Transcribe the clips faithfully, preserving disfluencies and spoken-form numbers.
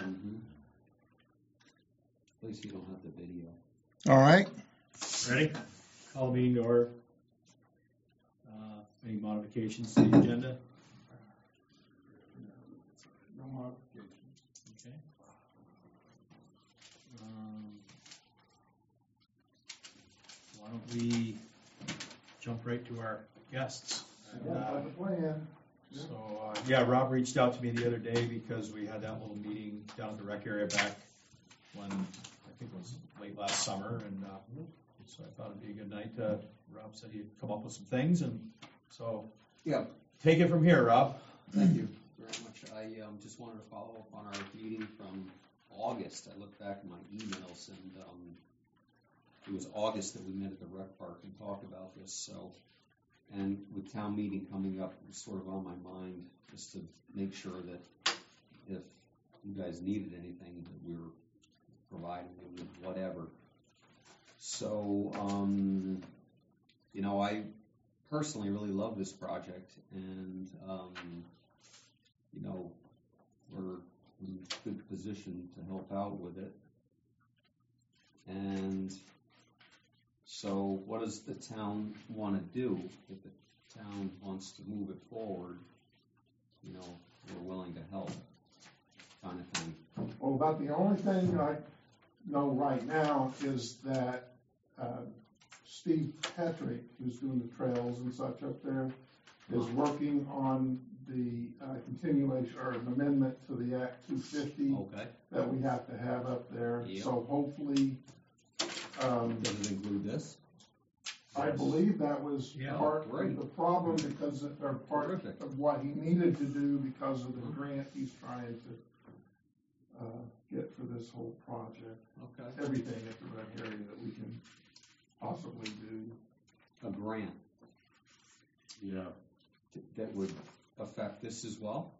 Mm-hmm. At least you don't have the video. All right. Ready? Call meeting to order. Uh, any modifications to the agenda? No modifications. Okay. Um, why don't we jump right to our guests? Yeah, that's the plan. So, uh, yeah, Rob reached out to me the other day because we had that little meeting down at the rec area back when, I think it was late last summer, and uh, so I thought it'd be a good night. Uh, Rob said he'd come up with some things, and so Yeah. take it from here, Rob. Thank you very much. I um, just wanted to follow up on our meeting from August. I looked back at my emails, and um, it was August that we met at the rec park and talked about this. So, and with town meeting coming up, it was sort of on my mind just to make sure that if you guys needed anything, that we were providing you with whatever. So, um, you know, I personally really love this project, and um, you know, we're in a good position to help out with it. And so, what does the town want to do? If the town wants to move it forward, you know, we're willing to help, kind of thing. Well, about the only thing I know right now is that uh, Steve Patrick, who's doing the trails and such up there, is working on the uh, continuation or an amendment to the Act two fifty Okay. that we have to have up there. Yep. So hopefully, um, Does it include this? I believe that was Yeah. part Great. of the problem because of, or part Terrific. of what he needed to do because of the grant he's trying to uh, get for this whole project. Okay. Everything at the rec area that we can possibly do. A grant Yeah. that would affect this as well?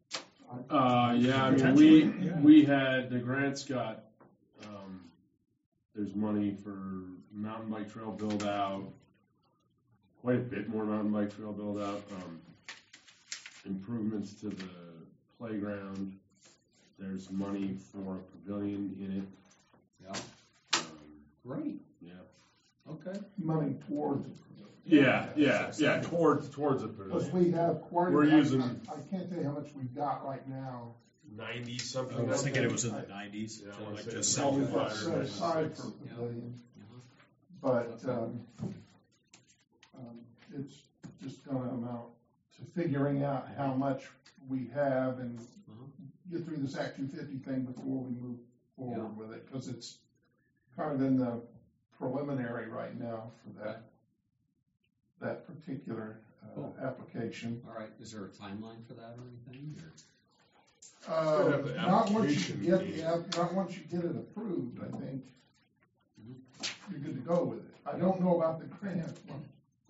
Uh, yeah, I mean, Potentially, we, yeah. we had, the grants got, um, there's money for mountain bike trail build out, quite a bit more mountain bike trail build out, um, improvements to the playground. There's money for a pavilion in it. Yeah. Um, Great. yeah. Okay. Money towards it. Yeah, yeah, yeah, towards, towards a Because pavilion. we have quite. We're a- I- using- I, I can't tell you how much we've got right now. Ninety I something. was I thinking it think. was in the nineties, Yeah, I so wanna like say just it's So we've seventy-five got or set aside for ninety-six. pavilion, Uh-huh. but, um, um, it's just gonna amount to figuring out how much we have and Uh-huh. get through this Act two fifty thing before we move forward Yeah. with it, because it's kind of in the preliminary right now for that, Okay. that particular, uh, Cool. application. All right. Is there a timeline for that or anything? Or? Uh, have the not once you application get, fee. the app- not once you get it approved, I think Mhm. you're good to go with it. I don't know about the grant one.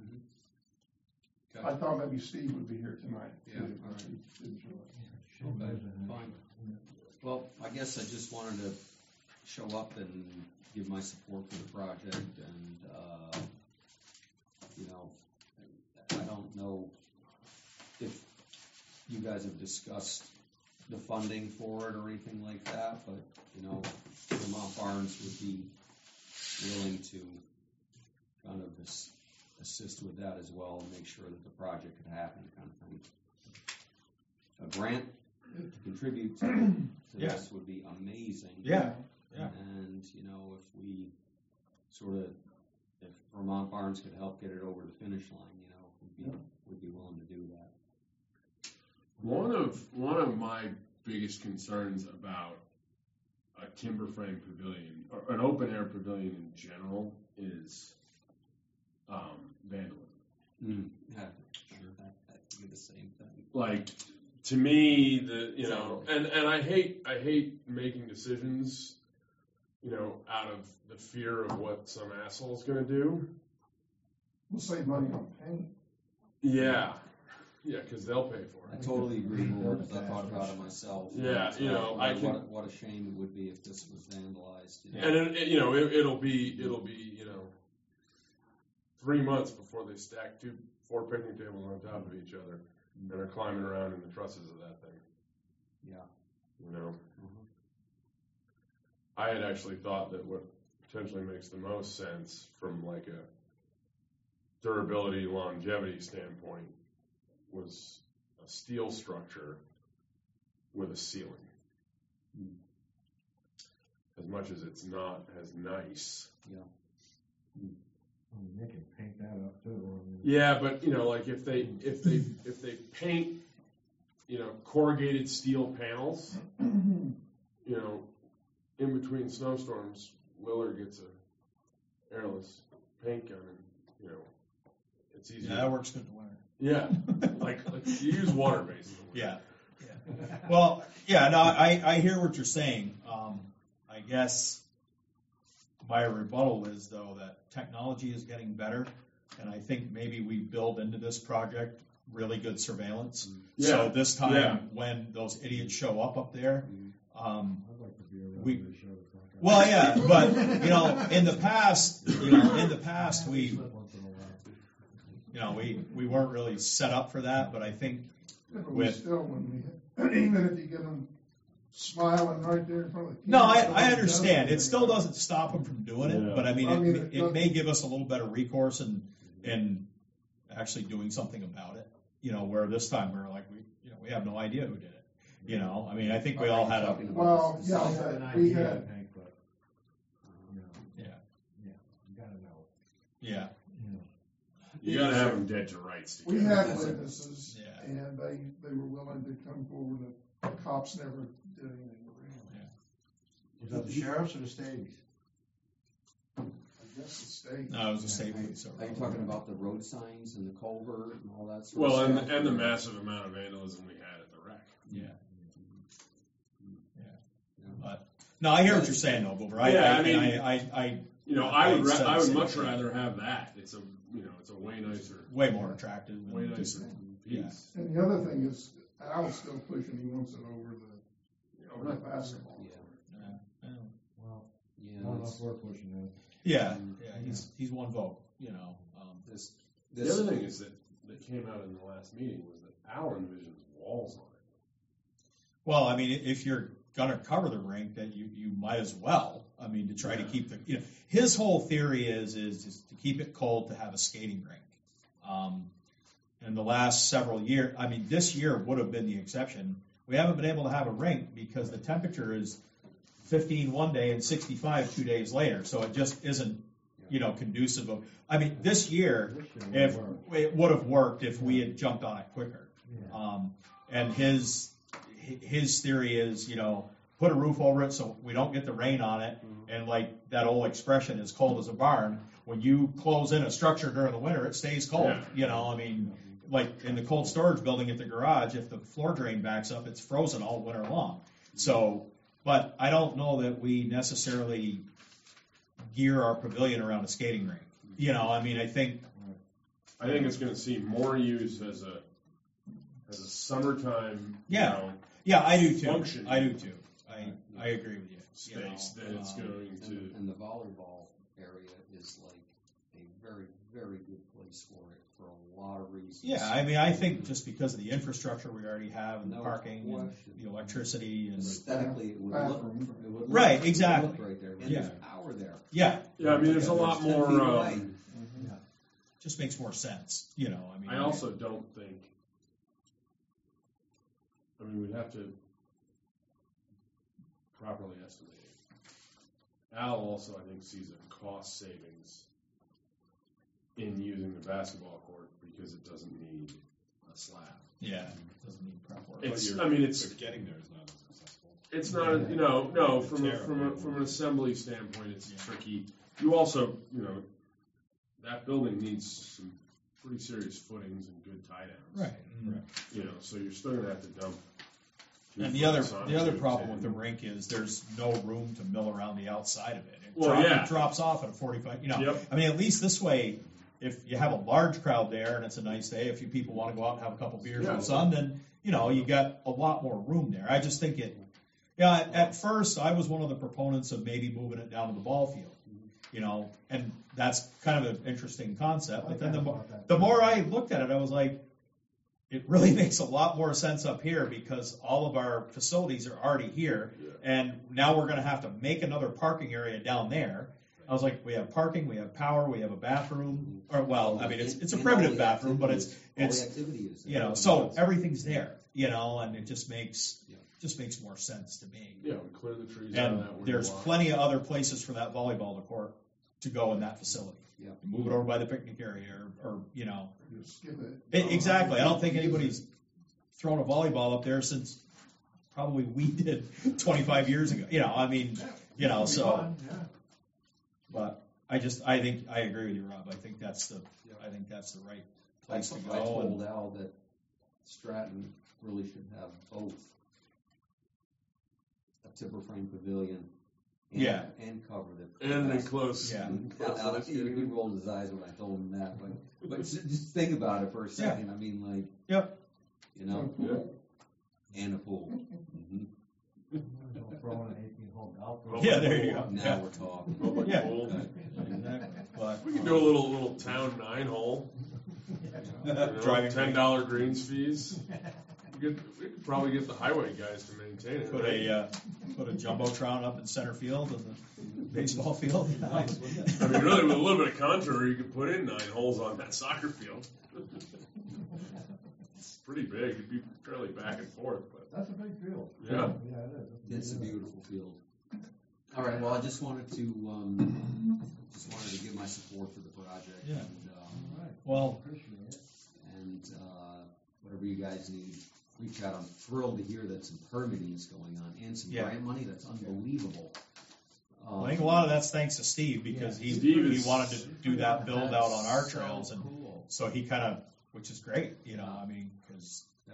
Okay. I thought maybe Steve would be here tonight. Yeah, too, all but right. he didn't show up. Okay, fine. Well, I guess I just wanted to show up and give my support for the project, and, uh, you know, I don't know if you guys have discussed the funding for it or anything like that, but, you know, Vermont Barnes would be willing to kind of as- assist with that as well and make sure that the project could happen, kind of thing. A grant to contribute to, to Yeah. this would be amazing. Yeah. Yeah. And, you know, if we sort of, if Vermont Barnes could help get it over the finish line, you know, we'd be, we'd be willing to do that. One of one of my biggest concerns about a timber frame pavilion or an open air pavilion in general is um, vandalism. Mm. Yeah, sure, that, that'd be the same thing. Like to me, the you know, and, and I hate I hate making decisions, you know, out of the fear of what some asshole's gonna do. We'll save money on paint. Yeah, yeah, because they'll pay for I it. totally agree more because I thought about it myself. Yeah, you know, what, I what, can- what a shame it would be if this was vandalized. You know? And it, it- you know, it, it'll be it'll be you know three months before they stack two four picnic tables on top of each other and are climbing around in the trusses of that thing. Yeah. You know, Mhm. I had actually thought that what potentially makes the most sense from like a durability, longevity standpoint was a steel structure with a ceiling. As much as it's not as nice. Yeah. I mean, they can paint that up too. I mean, Yeah, but you know, like if they if they if they paint, you know, corrugated steel panels, you know, in between snowstorms, Willard gets a airless paint gun, and you know, it's easy. Yeah, that works good in the winter. Yeah, like, like you use water basically. Yeah. yeah. Well, yeah, no, I, I hear what you're saying. Um, I guess my rebuttal is, though, that technology is getting better, and I think maybe we build into this project really good surveillance. Yeah. So this time, Yeah. when those idiots show up up there, um, I'd like to be around We- to show the front. well, yeah, but, you know, in the past, you know, in the past, we, Slip once in a while. you know, we, we weren't really set up for that, but I think, Yeah, but we With- still, when we, even if you get them smiling right there in front of the. no, I, camera, I it understand. It doesn't- still doesn't stop them from doing it, Yeah. but I mean, I mean, it, it it may give us a little better recourse in, in actually doing something about it. You know, where this time we're like, we, you know, we have no idea who did it. You know, I mean, I think we all had a, Talking about Well, this- yeah, I have an we idea, I had, think, but, you know, yeah, yeah, you gotta know, yeah, you know. You gotta have them dead to rights. To we get had it. witnesses, Yeah. and they, they were willing to come forward, and the cops never did anything around. Was that the sheriffs or the Stavies? I guess the state. no, it was a state police. Are you talking about the road signs and the culvert and all that sort Well, of and stuff? and the massive amount of vandalism we had at the wreck. Yeah, but no, I hear what you're saying, though, Boober. I, Yeah, I, I mean- I, I, I, You know, I would I ra- said I the would same much thing. rather have that. It's a you know it's a way nicer way more attractive. than way just- nicer Yeah. piece. And the other thing is, Al's still pushing, he wants it over the, over the basketball. Yeah. Yeah, yeah. Well, Yeah, not it's- enough we're pushing it. Yeah, yeah, he's he's one vote. You know, um, this, The this, other thing is that that came out in the last meeting was that Al envisions walls on it. well, I mean, if you're gonna cover the rink, then you, you might as well. I mean, to try to Yeah. keep the, you know, his whole theory is, is, is to keep it cold to have a skating rink. Um, in the last several years, I mean, this year would have been the exception. We haven't been able to have a rink because the temperature is fifteen one day and sixty-five two days later. So it just isn't, you know, conducive of, I mean, this year, This year if, won't work. it would have worked if we had jumped on it quicker. Yeah. Um, and his his theory is, you know, put a roof over it so we don't get the rain on it. And like that old expression, "as cold as a barn." When you close in a structure during the winter, it stays cold. Yeah. You know, I mean, like in the cold storage building at the garage, if the floor drain backs up, it's frozen all winter long. So, but I don't know that we necessarily gear our pavilion around a skating rink. You know, I mean, I think, I think it's going to see more use as a as a summertime Yeah. you know, yeah, I do too. Function. I do too. I I agree with you. space you know, that it's um, going and, to. and the volleyball area is like a very, very good place for it for a lot of reasons. Yeah, I mean, I think just because of the infrastructure we already have and the No parking and question. the electricity and Aesthetically, it would look, Bathroom. it would look. Right, it would exactly. look right there, and Yeah. there's power there. yeah, Yeah, I mean, there's a lot ten more. feet Um, away. just makes more sense. You know, I mean, I also don't think. I mean, we'd have to properly estimate it. Al also, I think, sees a cost savings in using the basketball court because it doesn't need a slab. yeah, it doesn't need prep work. It's, you're- I mean, it's But getting there is not as accessible. it's not, you know, no, from a, Terrible. from a, from an assembly standpoint, it's Yeah. tricky. You also, you know, that building needs some pretty serious footings and good tie downs. Right. and- You know, so you're still gonna have to dump. two And the other foot the other sonotubes problem in. with the rink is there's no room to mill around the outside of it. It, Well, drop- yeah. it drops off at a forty-five. You know, Yep. I mean, at least this way, if you have a large crowd there and it's a nice day, if you people want to go out and have a couple beers in Yeah. the sun, then you know you got a lot more room there. I just think it. Yeah, at, at first I was one of the proponents of maybe moving it down to the ball field. You know, and that's kind of an interesting concept. But then the more the more I looked at it, I was like, it really makes a lot more sense up here because all of our facilities are already here. And now we're gonna have to make another parking area down there. I was like, we have parking, we have power, we have a bathroom, or well, I mean, it's, it's a And all primitive the bathroom, but it's, activities- all it's, the activity is there. you know, so everything's there, you know, and it just makes, Yeah. just makes more sense to me. Yeah, we clear the trees out of And that. where you there's want. plenty of other places for that volleyball to court to go in that facility. Yeah. Move it over by the picnic area or, or you know, Just give it. E- exactly. I don't think anybody's thrown a volleyball up there since probably we did twenty-five years ago. You know, I mean, you know, so, but I just, I think, I agree with you, Rob. I think that's the, I think that's the right I place to told, go. I told and- Al that Stratton really should have both a timber frame pavilion and, Yeah. and cover the. And an enclosed. Yeah. enclosed Al, landscape. he, he rolled his eyes when I told him that, but, but just, just think about it for a second. I mean, like, Yep. you know, Yeah. and a pool. hmm Throw in an eighteen hole golf. Oh, Yeah, there you go. Now Yeah. we're talking. Public Yeah. pool. Exactly. But, We could do a little, little town nine hole. You know, Driving ten dollar greens fees. We could, we could probably get the highway guys to maintain it. Put right? a, uh, put a jumbotron up in center field of the baseball field. Nice, wouldn't it? I mean, really, with a little bit of contour, you could put in nine holes on that soccer field. It's pretty big. It'd be fairly back and forth, but That's a big field. yeah. Yeah, it is. It's a beautiful field. All right, well, I just wanted to, um, just wanted to give my support for the project. Yeah. And, um, All right. Well, Appreciate it. and, uh, whatever you guys need, reach out. I'm thrilled to hear that some permitting is going on and some Yeah. grant money. That's unbelievable. Um, I think a lot of that's thanks to Steve because he, Steve he is- wanted to do that build out on our So trails and cool. so he kind of, which is great, you know, I mean, because Yeah.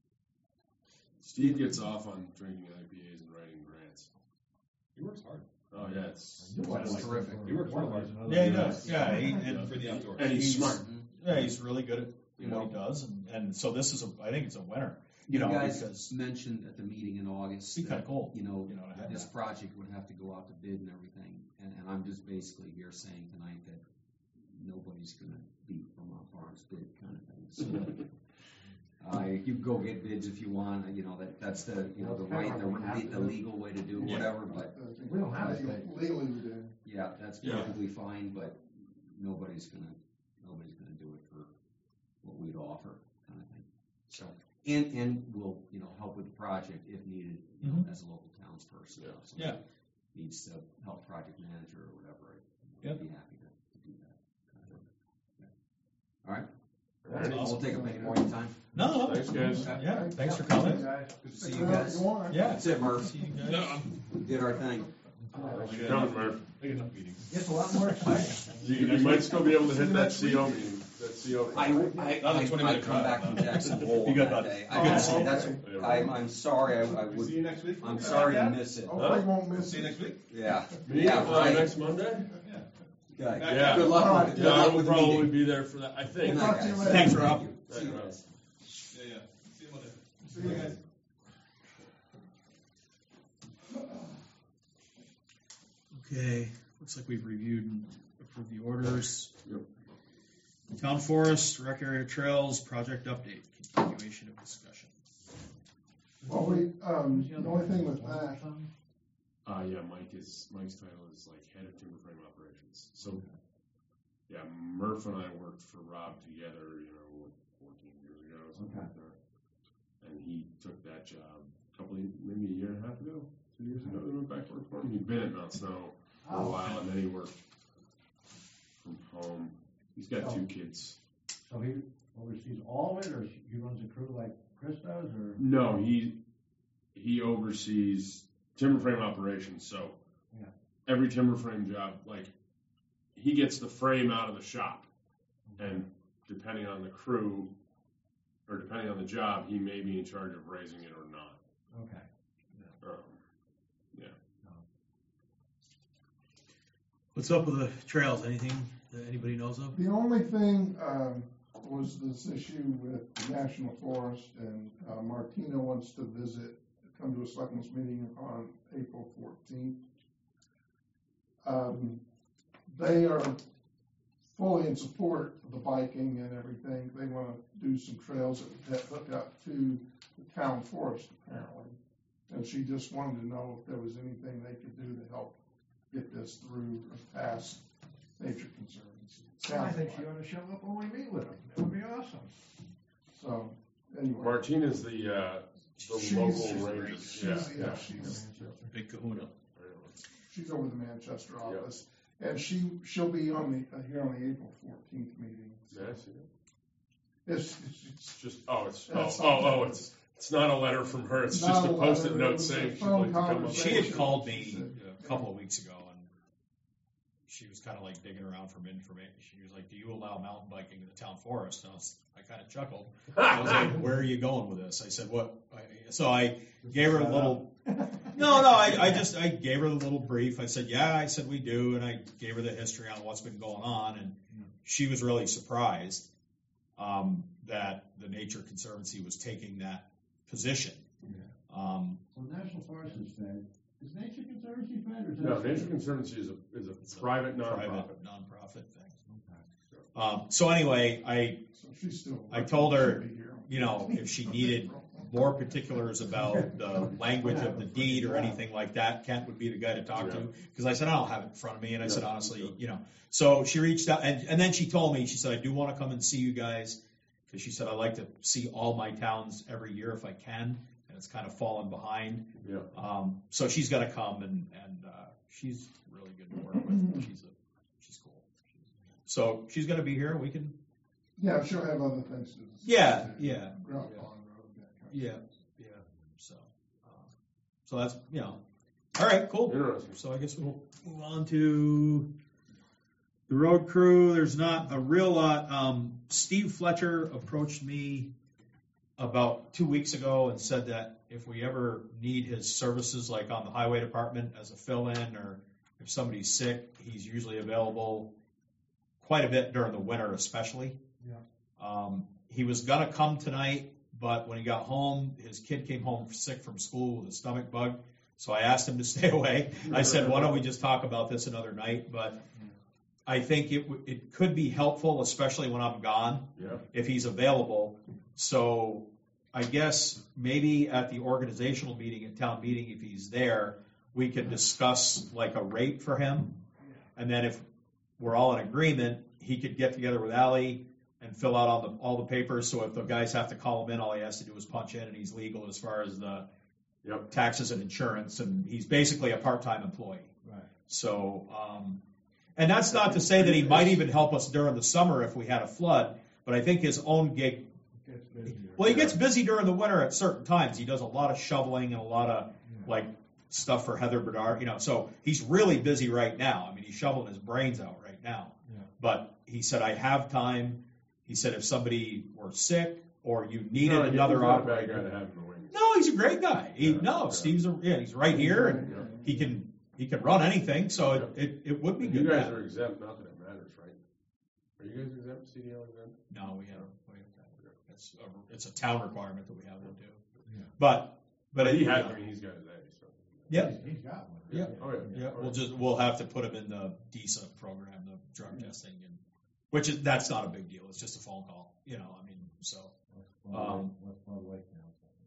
Steve gets off on drinking I P As and writing grants. He works hard. Oh, yeah, it's. You want That's to- terrific. for He works real one hard. reason or yeah, he another. does, yeah, he, Yeah. and For the outdoors. And he's smart. Mhm. yeah, he's really good at You what he know, does, and, and so this is a, I think it's a winner, you you know, guys because mentioned at the meeting in August it'd be kind that, of cool, you know, you know, to have this that. project would have to go out to bid and everything. And, and I'm just basically here saying tonight that nobody's gonna beat Vermont Farms bid kind of thing. So, uh, you go get bids if you want, you know, that, that's the, you know, the right, the, the legal way to do Yeah. whatever, but We don't have to pay. Legally, we do. yeah, that's Yeah. perfectly fine, but nobody's gonna, nobody's gonna do it for what we'd offer, kind of thing. So, and, and we'll, you know, help with the project if needed, you know, Mhm. as a local townsperson. Yeah. If somebody Yeah. Needs to help project manager or whatever, I'd Yep. be happy to, to do that. kind of thing. Yeah. All right, That's I awesome. won't take up any more of your time. No, no, Thanks, guys. yeah, thanks for coming, Guys. Good to see Take you whatever guys. you want. yeah. That's it, Murph. See you guys. We did our thing. Thanks for coming, Murph. I get enough meetings. Gets a lot more exciting. You, you might still be able to hit that C O meeting, that C O. I, I, That was a I, twenty I minute come drive, back huh? from Jackson Hole You got that that. day. Good to I, see you. that's, I'm, I'm sorry, I, I would, See you next week. I'm sorry to miss it. Hopefully you won't miss See you it. next week. Yeah. Me, Yeah, uh, right. next Monday? Okay. Yeah. Good luck All with right. it. Good Yeah, I luck will with the probably meeting. be there for that, I Good think. night, Talk to you guys. later. Thanks, Rob. Thank you. See you Thanks, Rob. guys. Yeah, yeah. See you Monday. See you guys. Okay, looks like we've reviewed and approved the orders. Yep. Town forest, rec area trails, project update, continuation of discussion. Well, we, um, the only thing with that, Uh, yeah, Mike is, Mike's title is like head of timber frame operations. So, yeah, Murph and I worked for Rob together, you know, what, fourteen years ago, something like that. And he took that job a couple, of, maybe a year and a half ago, two years ago, he went back to work for him. He'd been at Mount Snow for a while, and then he worked from home. He's got two kids. So he oversees all of it, or he runs a crew like Chris does, or? No, he, he oversees timber frame operations, so Yeah. every timber frame job, like, he gets the frame out of the shop, and depending on the crew, or depending on the job, he may be in charge of raising it or not. Okay. Um, What's up with the trails? Anything that anybody knows of? the only thing, um, was this issue with the National Forest, and, uh, Martina wants to visit, come to a selectmen's meeting on April fourteenth. Um, they are fully in support of the biking and everything. They want to do some trails that would hook up to the town forest apparently. And she just wanted to know if there was anything they could do to help get this through or past Nature Conservancy. I Sounds think like. she ought to show up when we meet with them. That would be awesome. So, anyway. Martina's the, uh, the She's- local she's ranger. She's, Yeah, yeah, yeah. she's, Big kahuna. she's over the Manchester office. And she, she'll be on the, uh, here on the April fourteenth meeting. Yeah, I see it. It's, it's, it's It's just, oh, it's, oh, That's oh, oh, something. it's, it's not a letter from her, it's Not just a a post-it letter, it note was a saying she'd phone like to come up. conversation. She had called She me said, a couple of weeks ago, and she was kind of like digging around for information. She was like, "Do you allow mountain biking in the town forest?" And I was, I kind of chuckled. I was like, "Where are you going with this?" I said, "What?" I, so I gave her a little. No, no, I, I just I gave her a little brief. I said, "Yeah," I said we do, and I gave her the history on what's been going on, and she was really surprised um, that the Nature Conservancy was taking that position. Um, So National Forest is fed. Is Nature Conservancy fed or is that? No, Nature Conservancy is a, is It's a a private nonprofit. private nonprofit thing. Um, so anyway, I So she's still. I told her, she'll be here. you know, if she needed more particulars about the language of the deed or anything like that, Kent would be the guy to talk to. Because I said, I don't have it in front of me. And I said, Yeah. honestly, you know. So she reached out, and, and then she told me, she said, I do want to come and see you guys. Because she said, I like to see all my towns every year if I can. And it's kind of fallen behind. Yeah. Um, so she's going to come, and, and uh, she's really good to work with. She's a, she's cool. So she's going to be here. We can. Yeah, she'll have other things to discuss. Yeah, too. yeah, Grout yeah. Pond Road, that kind of Yeah, stuff. yeah. So, um, so that's you know. All right, cool. Interesting. So I guess we'll move on to the road crew. There's not a real lot. Um, Steve Fletcher approached me about two weeks ago and said that if we ever need his services, like on the highway department as a fill-in, or if somebody's sick, he's usually available quite a bit during the winter, especially. Yeah. Um, he was gonna come tonight, but when he got home, his kid came home sick from school with a stomach bug. So I asked him to stay away. I said, why don't we just talk about this another night? But I think it w- it could be helpful, especially when I'm gone, Yeah. if he's available. So I guess maybe at the organizational meeting, at town meeting, if he's there, we could discuss like a rate for him. And then if we're all in agreement, he could get together with Ally and fill out all the all the papers. So if the guys have to call him in, all he has to do is punch in, and he's legal as far as the Yep. taxes and insurance, and he's basically a part-time employee. Right. So, um, and that's not to say that he might even help us during the summer if we had a flood, but I think his own gig, It gets busier. well, he gets busy during the winter at certain times. He does a lot of shoveling and a lot of Yeah. like stuff for Heather Bedard, you know, so he's really busy right now. I mean, he's shoveling his brains out right now. Yeah. But he said, I have time. He said, if somebody were sick or you needed No, he- another he's not a bad operator. guy to have in the wings. No, he's a great guy. He, Yeah, no, yeah. Steve's a, yeah, he's right here, and Yeah. he can he can run anything. So it, it, it would be And good. you to guys have. are exempt, not that it matters, right? Are you guys exempt, C D L exempt? No, we have. We have it's a, it's a town requirement that we have to do. Yeah. But but But it, he you has, know, I mean, he's got his A, so. yeah, He's- he's got one. Yeah. Oh, yeah. yeah. Oh, We'll yeah. just we'll have to put him in the D S A program, the drug testing, and which is that's not a big deal. It's just a phone call. You know, I mean, so. West Flood Um, Lake- West Flood Lake now.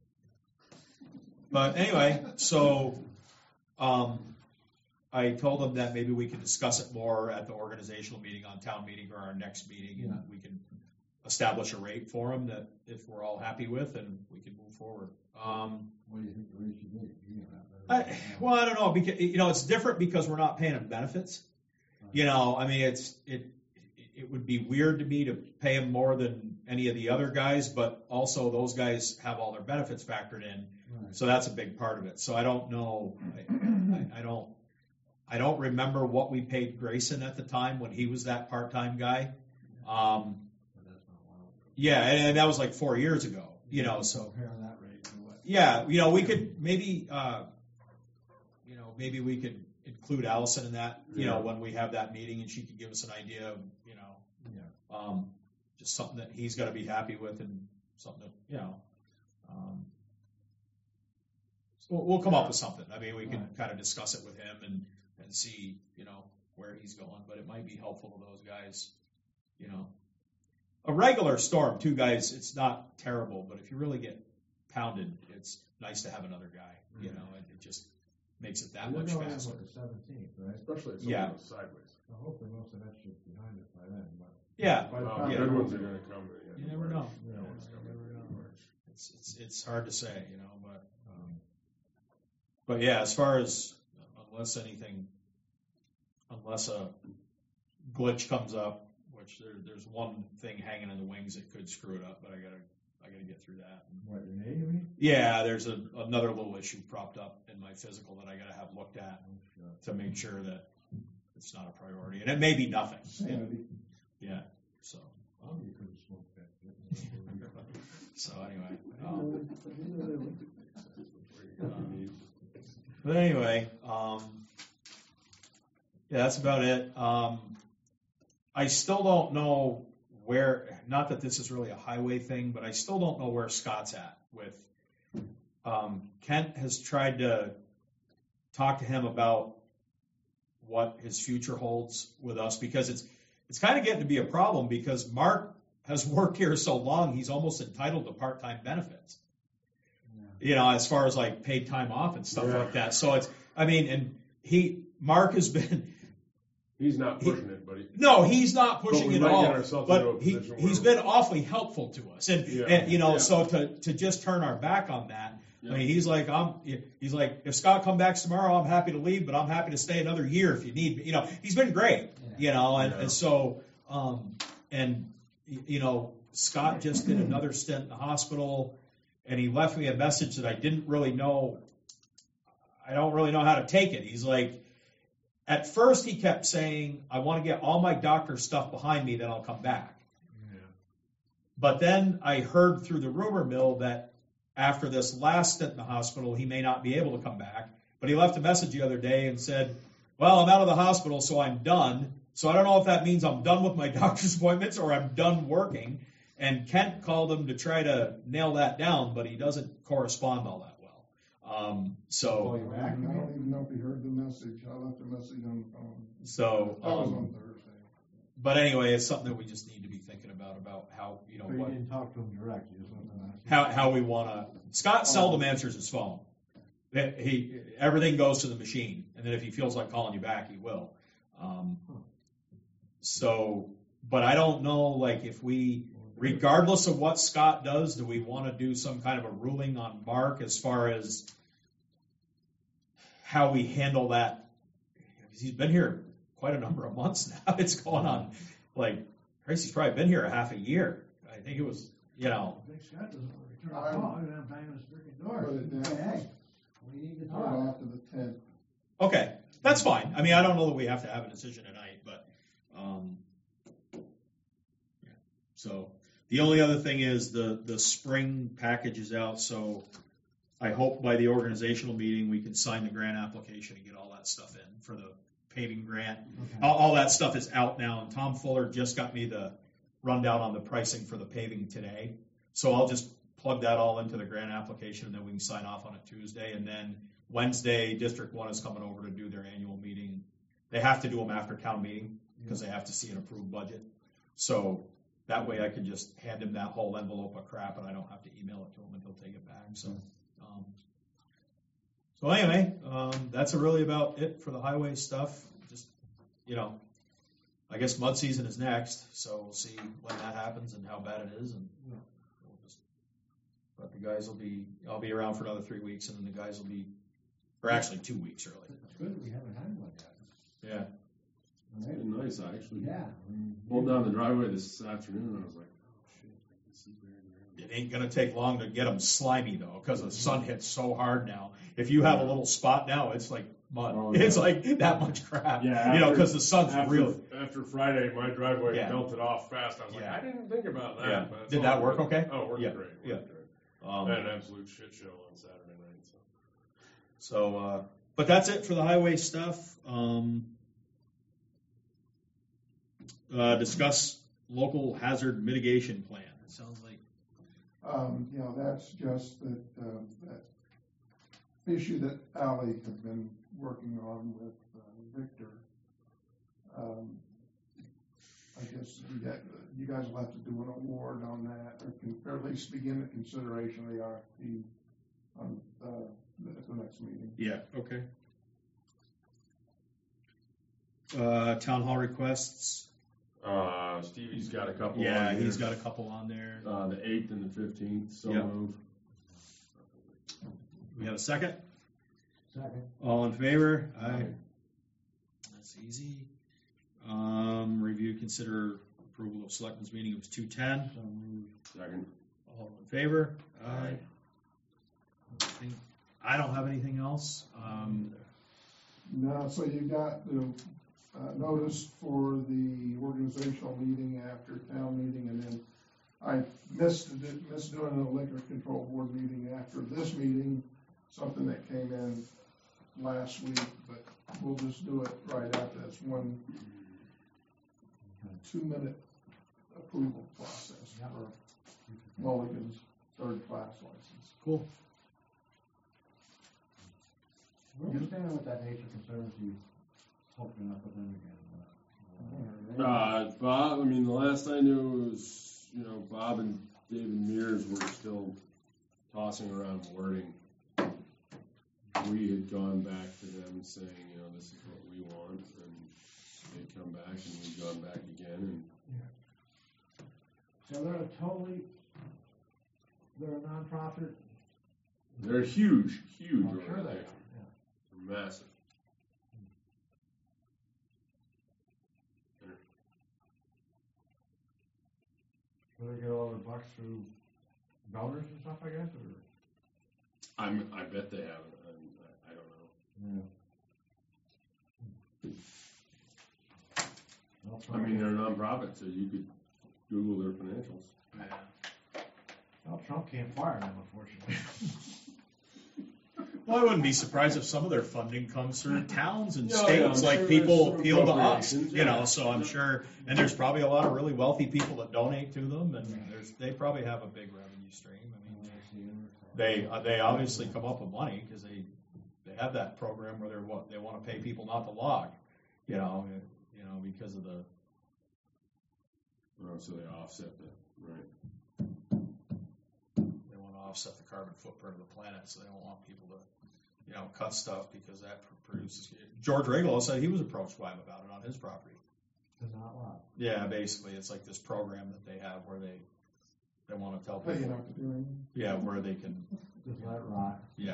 But anyway, so um, I told them that maybe we could discuss it more at the organizational meeting on town meeting or our next meeting, and Yeah. we can establish a rate for them that if we're all happy with, and we can move forward. Um, What do you think the rate should be? You know, that- I, well, I don't know, because you know it's different because we're not paying them benefits. You know, I mean, it's it. It would be weird to me to pay them more than any of the other guys, but also those guys have all their benefits factored in. Right. So that's a big part of it. So I don't know. I, I, I don't. I don't remember what we paid Grayson at the time when he was that part-time guy. Um, But that's not wild. yeah, and, and that was like four years ago. You know, so Compare that rate to what? yeah, you know, we could maybe, uh, you know, maybe we could include Allison in that. You know, Yeah. when we have that meeting, and she could give us an idea of, you know, Yeah. um, just something that he's got to be happy with, and something that you know. Um, so we'll, we'll come up with something. I mean, we can Right. kind of discuss it with him and and see, you know, where he's going. But it might be helpful to those guys you know, a regular storm, two guys, it's not terrible, but if you really get pounded, it's nice to have another guy, you know, and it just makes it that We're much going in faster. with the seventeenth, right? Especially if Yeah. something goes sideways. So hopefully most of that shit's behind us by then, but. Yeah, By the Uh, time- yeah. Good ones are gonna come. You never know. You know what's You coming. never know. it's it's it's hard to say, you know, but Um, but yeah, as far as unless anything, unless a glitch comes up, which there, there's one thing hanging in the wings that could screw it up, but I gotta I gotta get through that. What, Renee, you mean? Yeah, there's a, another little issue propped up in my physical that I gotta have looked at I'm sure. to make sure that it's not a priority, and it may be nothing. Sanity. Yeah, so Oh, you could have smoked that. so anyway. Um, But anyway, um, yeah, that's about it. Um, I still don't know where, not that this is really a highway thing, but I still don't know where Scott's at with, um, Kent has tried to talk to him about what his future holds with us, because it's, it's kind of getting to be a problem because Mark has worked here so long, he's almost entitled to part-time benefits. You know, as far as like paid time off and stuff Yeah. like that. So it's, I mean, and he, Mark has been, He's not pushing it, but he, no, he's not But pushing we it might all, get ourselves into a but he, position where- he's been awfully helpful to us. And, Yeah. and you know, Yeah. so to, to just turn our back on that, Yeah. I mean, he's like, I'm, he's like, if Scott come back tomorrow, I'm happy to leave, but I'm happy to stay another year if you need me. You know, he's been great, you know, and, Yeah. and so, um, and, y- you know, Scott just did another stint in the hospital, and he left me a message that I didn't really know. I don't really know how to take it. He's like, at first he kept saying, I want to get all my doctor stuff behind me, then I'll come back. Yeah. But then I heard through the rumor mill that after this last stint in the hospital, he may not be able to come back. But he left a message the other day and said, well, I'm out of the hospital, so I'm done. So I don't know if that means I'm done with my doctor's appointments or I'm done working. And Kent called him to try to nail that down, but he doesn't correspond all that well. Um, Call so, you I back? don't even know if he heard the message. I left a message on the phone. so, That was on um, Thursday. but anyway, it's something that we just need to be thinking about, about how, you know, So you what, didn't talk to him directly, just went to that. how, how we want to, Scott seldom answers his phone. That He, everything goes to the machine, and then if he feels like calling you back, he will. Um, so, but I don't know, like, if we, regardless of what Scott does, do we want to do some kind of a ruling on Mark as far as how we handle that? He's been here quite a number of months now. It's going on, like, Christ, he's probably been here a half a year. I think it was, you know, I think Scott doesn't want to return a call, I'm gonna have banging his freaking door. Put it down. Say, hey, we need to Put it talk. off to the tenth. okay, that's fine. I mean, I don't know that we have to have a decision tonight, but, um, yeah. So the only other thing is the, the spring package is out, so I hope by the organizational meeting, we can sign the grant application and get all that stuff in for the paving grant. Okay. All, all that stuff is out now, and Tom Fuller just got me the rundown on the pricing for the paving today. So I'll just plug that all into the grant application, and then we can sign off on it Tuesday. And then Wednesday, District One is coming over to do their annual meeting. They have to do them after town meeting, because they have to see an approved budget. So that way I can just hand him that whole envelope of crap, and I don't have to email it to him, and he'll take it back. So, um, so anyway, um, that's really about it for the highway stuff. Just, you know, I guess mud season is next, so we'll see when that happens and how bad it is, and we'll just, but the guys will be, I'll be around for another three weeks, and then the guys will be, or actually two weeks really. It's good that we haven't had one yet. Yeah. it's been nice, I actually. Yeah. I mean, Pulled down the driveway this afternoon, and I was like, oh, shit, I can see better than It ain't gonna take long to get them slimy though, because the sun hits so hard now. If you have a little spot now, it's like mud. Oh, yeah. It's like that much crap. Yeah, you know, after- because the sun's after, really. After Friday, my driveway Yeah. melted off fast. I was like, Yeah. I didn't think about that. Yeah. But it's Did all that work good. okay? Oh, it worked Yeah. great. Worked Yeah. great. Um, I had an absolute shit show on Saturday night. So. So, uh, but that's it for the highway stuff. Um, uh, discuss local hazard mitigation plan. It sounds like. Um, you know, that's just that, uh, that issue that Ally had been working on with uh, Victor. Um, I guess you got, you guys will have to do an award on that, or can, or at least begin the consideration of the R F P on, uh, at the next meeting. Yeah, okay. Uh, town hall requests. Uh, Stevie's got a couple. Yeah, on he's here. got a couple on there. Uh, the eighth and the fifteenth, so Yep. move. We have a second? Second. All in favor? Aye. That's easy. Um, review, consider approval of selectmen's meeting, it was two ten. So moved. Second. All in favor? Aye. I think- I don't have anything else. Um, No, so you got the, uh, notice for the organizational meeting after town meeting, and then I missed, missed doing a liquor control board meeting after this meeting, something that came in last week, but we'll just do it right after this one two-minute approval process Yep. for Mulligan's third-class license. cool. Where do you stand with that Nature Conservancy hooking up with them again? Uh, Bob, I mean, the last I knew was, you know, Bob and David Mears were still tossing around wording. We had gone back to them saying, you know, this is what we want, and they'd come back, and we'd gone back again, and So they're a totally, they're a nonprofit? they're a huge, huge I'm sure they are, organization. yeah. They're massive. So they get all their bucks through donors and stuff, I guess, or? I'm, I bet they haven't, and I, I don't know. Yeah. Well, I mean, they're a nonprofit, so you could Google their financials. Well, Trump can't fire them, unfortunately. Well, I wouldn't be surprised if some of their funding comes through towns and Yeah, states, yeah, I'm like sure people there's appeal to us, appropriations, you know, yeah. so I'm sure, and there's probably a lot of really wealthy people that donate to them, and there's, they probably have a big revenue stream. I mean, they, uh, they obviously come up with money, because they, they have that program where they're, what, they want to pay people not to log, you know, it- you know, because of the, Oh, so they offset the, right. they want to offset the carbon footprint of the planet, so they don't want people to, you know, cut stuff because that pr- produces. George Rigolo said he was approached by him about it on his property. Does not lie. Yeah, basically, it's like this program that they have where they they want to tell Pay you people, not to do anything. yeah, where they can, Just let it rot. yeah,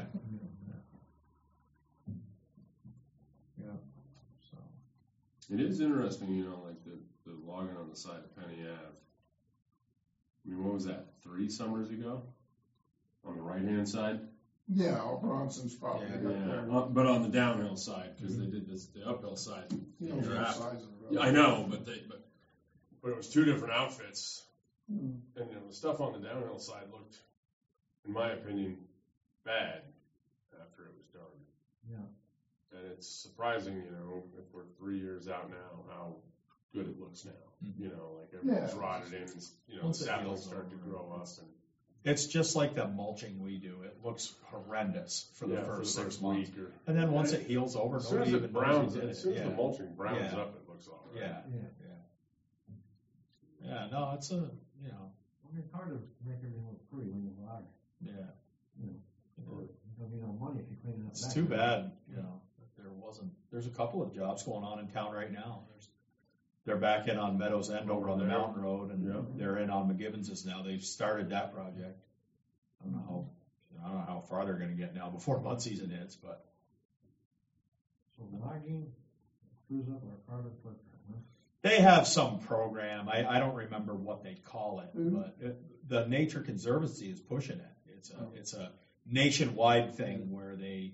yeah. So It is interesting, you know, like the, the logging on the side of Penny Ave. I mean, what was that, three summers ago? On the right-hand side? Yeah, all Bronson's property Yeah, up there. Uh, But on the downhill side, because they did this, the uphill side. You know, year both after. sides of the road. Yeah, I know, but they, but, but it was two different outfits. Mm. And, you know, the stuff on the downhill side looked, in my opinion, bad after it was done. Yeah. And it's surprising, you know, if we're three years out now, how good it looks now. Mhm. You know, like everything's Yeah. rotted in, and, you know, Once it saplings heals start to over, grow up. it's- And it's just like that mulching we do. It looks horrendous for the yeah, first for the six first months, week or. and then once it heals over, As soon as nobody it even knows browns, we did as it. soon as the Yeah. mulching browns Yeah. up, it looks all right. Yeah, Yeah. yeah, yeah. No, it's a you know, I mean, it's hard to make everything look pretty when you log. yeah. You know, Yeah. there'll be no money if you clean it up. It's back. too bad, you know, that there wasn't. There's a couple of jobs going on in town right now. There's, they're back in on Meadows End over on the There. mountain road, and Yeah. they're in on McGibbons's now. They've started that project. I don't know how. I don't know how far they're going to get now before mud season hits, but So logging screws up our carbon footprint, huh? they have some program. I, I don't remember what they call it, Mhm. but it, the Nature Conservancy is pushing it. It's a it's a nationwide thing where they.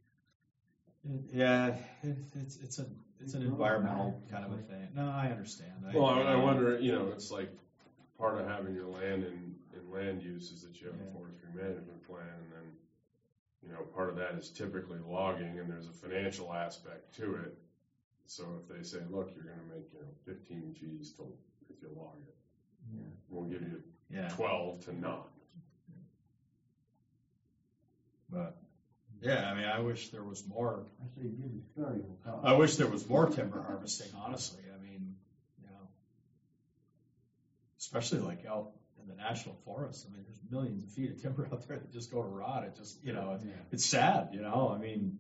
Yeah, it, it's it's a it's an environmental kind of a thing. No, I understand. I, Well, I, I wonder, you know, it's like part of having your land in, in land use is that you have Yeah. a forestry management plan, and then, you know, part of that is typically logging, and there's a financial aspect to it. So if they say, look, you're going to make, you know, fifteen G's to if you log it, Yeah. we'll give you yeah, twelve to not. but yeah, I mean, I wish there was more. I say give you thirty, we'll call it. I wish there was more timber harvesting. Honestly, I mean, you know, especially like out in the national forest. I mean, there's millions of feet of timber out there that just go to rot. It just, you know, Yeah. it's sad, you know, I mean,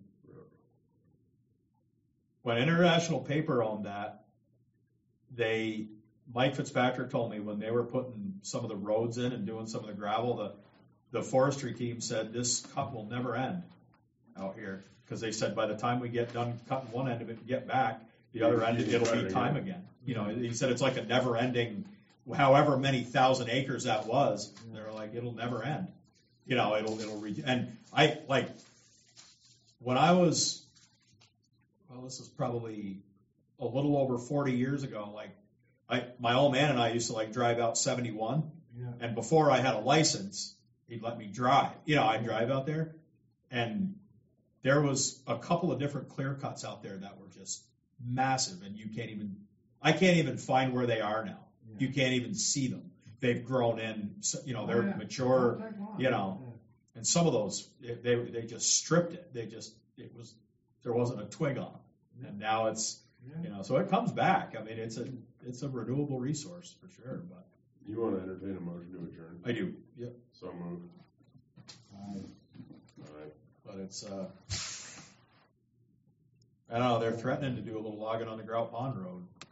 when International Paper owned that, they, Mike Fitzpatrick told me when they were putting some of the roads in and doing some of the gravel, the, the forestry team said this cut will never end out here. Because they said by the time we get done cutting one end of it and get back, the other end, it'll be time again. You know, he said it's like a never ending, however many thousand acres that was, they're like, it'll never end. You know, it'll, it'll, re- and I, like, when I was, well, this is probably a little over forty years ago, like, I, my old man and I used to like drive out seventy-one, Yeah. and before I had a license, he'd let me drive. You know, I'd drive out there, and there was a couple of different clear cuts out there that were just massive, and you can't even, I can't even find where they are now. Yeah. You can't even see them. They've grown in, you know, they're Oh, yeah. mature, Don't take long. you know. Yeah. and some of those, they, they just stripped it. They just, it was, there wasn't a twig on them. And now it's, Yeah. you know, so it comes back. I mean, it's a, it's a renewable resource for sure, but You want to entertain a motion to adjourn? I do, yep. So moved. Aye. All right. But it's, uh, I don't know, they're threatening to do a little logging on the Grout Pond Road.